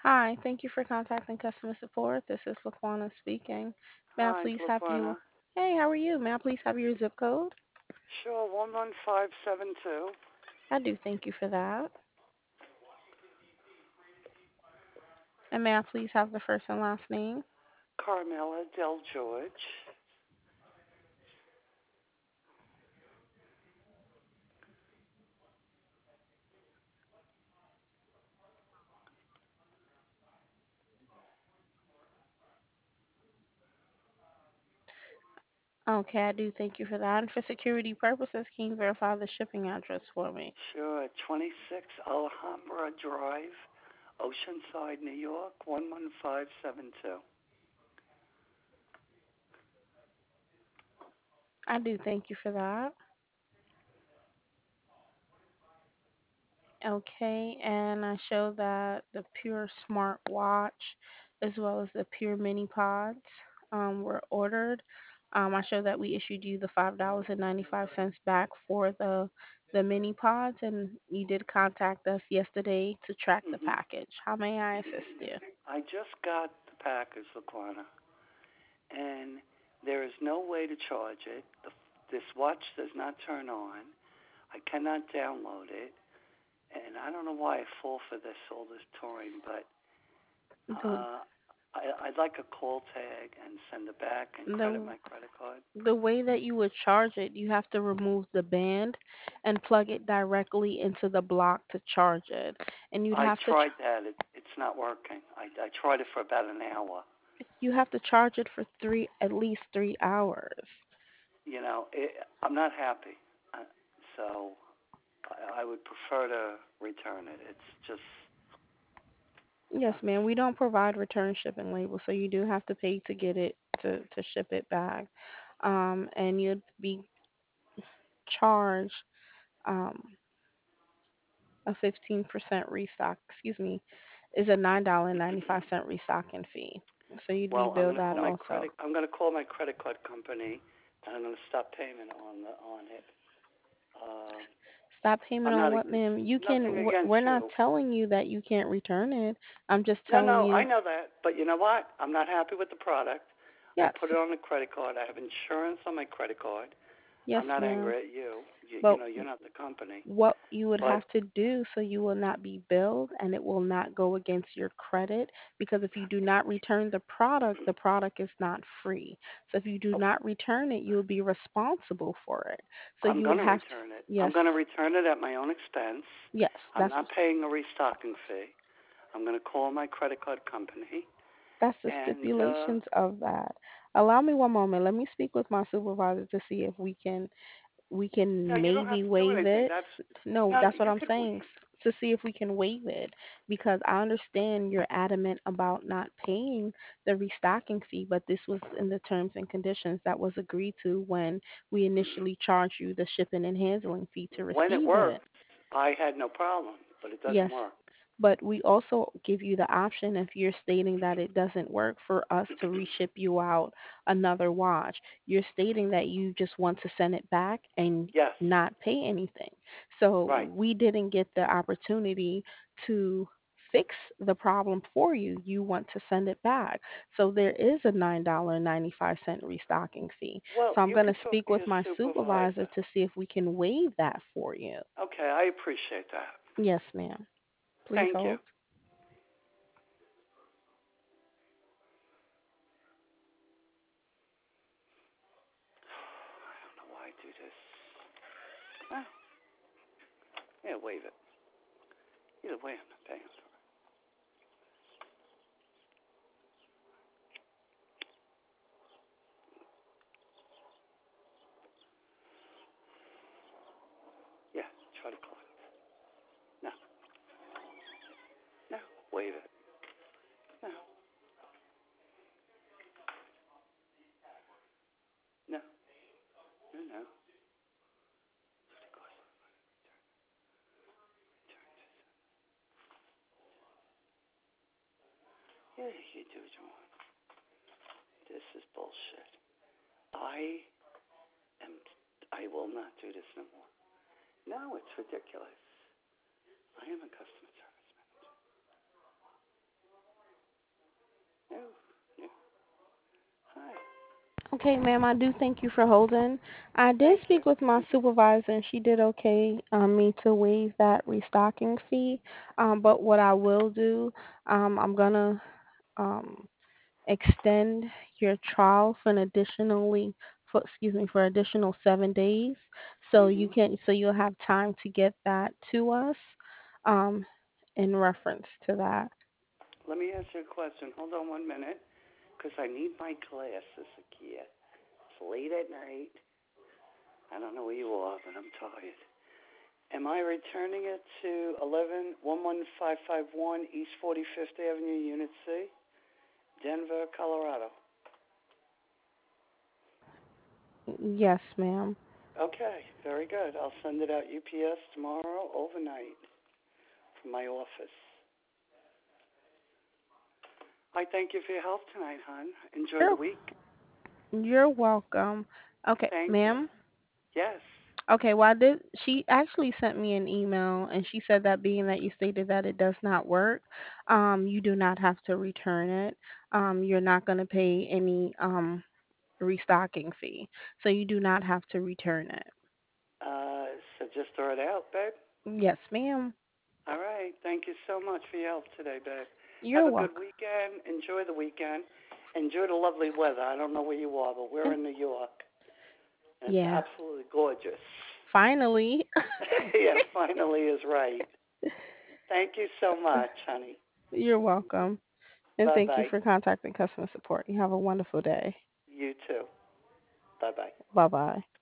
Hi, thank you for contacting customer support. This is Laquana speaking. May I Hi, please have you? Laquana. Hey, how are you? May I please have your zip code? Sure, 11572. I do thank you for that. And may I please have the first and last name? Carmela Del George. Okay, I do thank you for that. And for security purposes, can you verify the shipping address for me? Sure, 26 Alhambra Drive, Oceanside, New York, 11572. I do thank you for that. Okay, and I show that the Pure Smart Watch as well as the Pure Mini Pods were ordered. I show that we issued you the $5.95 back for the mini pods, and you did contact us yesterday to track the Mm-hmm. package. How may I assist you? I just got the package, Laquana, and there is no way to charge it. This watch does not turn on. I cannot download it, and I don't know why I fall for all this touring, but The Uh, I'd like a call tag and send it back and credit the my credit card. the way that you would charge it, you have to remove the band and plug it directly into the block to charge it, and you'd I have to tried that. It's not working. I tried it for about an hour. you have to charge it for at least 3 hours. I'm not happy. Uh, so I would prefer to return it. It's just, Yes, ma'am. We don't provide return shipping labels, so you do have to pay to get it to ship it back. And you'd be charged um a 15% restock. Excuse me, is a $9.95 restocking fee. So you'd be well, I'm billed gonna that call my also. credit. I'm gonna call my credit card company, and I'm gonna stop payment on it. Uh, Stop payment I'm on not what, ma'am? You nothing can. against We're not you. telling you that you can't return it. I'm just No, telling no, I you. know that. But you know what? I'm not happy with the product. I Yes, put it on the credit card. I have insurance on my credit card. yes, I'm not ma'am. angry at you. You But know, you're not the company. what you would But have to do so you will not be billed and it will not go against your credit, because if you do not return the product is not free. So if you do okay, not return it, you'll be responsible for it. So I'm you going will to have to, return it. I'm yes, going to return it at my own expense. yes, I'm not paying a restocking fee. I'm going to call my credit card company. that's the And stipulations of that. Allow me one moment. Let me speak with my supervisor to see if we can no, you don't have maybe to do waive anything. it. That's No, no, that's what you I'm could saying. To see if we can waive it, because I understand you're adamant about not paying the restocking fee, but this was in the terms and conditions that was agreed to when we initially charged you the shipping and handling fee to when it receive works, it. I had no problem, but it doesn't Yes, work. but we also give you the option, if you're stating that it doesn't work, for us to reship you out another watch. You're stating that you just want to send it back and Yes, not pay anything. So right. we didn't get the opportunity to fix the problem for you. You want to send it back. So there is a $9.95 restocking fee. Well, So I'm you going could to talk speak to with your my supervisor supervisor. to see if we can waive that for you. Okay, I appreciate that. Yes, ma'am. Please Thank you. hold. I don't know why I do this. Ah, yeah, waive it. Either way, I'm not paying for it. Yeah, try to call it. No, no, waive it. No, no, no, no. Yeah, you do what you want. This is bullshit. I am. I will not do this no more. No, it's ridiculous. I am a customer service manager. Okay, ma'am, I do thank you for holding. I did Thank you. speak with my supervisor and she did okay me to waive that restocking fee. But what I will do, I'm gonna um extend your trial for an additionally for excuse me for additional 7 days, so Mhm. you'll have time to get that to us um in reference to that. Let me ask you a question. Hold on 1 minute, because I need my glasses, Akia. It's late at night. I don't know where you are, but I'm tired. Am I returning it to 11551 East 45th Avenue, Unit C, Denver, Colorado? Yes, ma'am. Okay, very good. I'll send it out UPS tomorrow overnight from my office. I thank you for your help tonight, hon. Enjoy the you're, week. you're welcome. Okay, Thank you. ma'am. Yes. Okay, well, she actually sent me an email and she said that being that you stated that it does not work, you do not have to return it. You're not going to pay any restocking fee. So you do not have to return it. So just throw it out, babe. Yes, ma'am. All right. Thank you so much for your help today, babe. Have You're a good welcome. weekend. Enjoy the weekend. Enjoy the lovely weather. I don't know where you are, but we're in New York, and it's Yeah. absolutely gorgeous. Finally. Yeah, finally is right. Thank you so much, honey. You're welcome. And Bye thank you bye. for contacting customer support. You have a wonderful day. You too. Bye bye. Bye bye.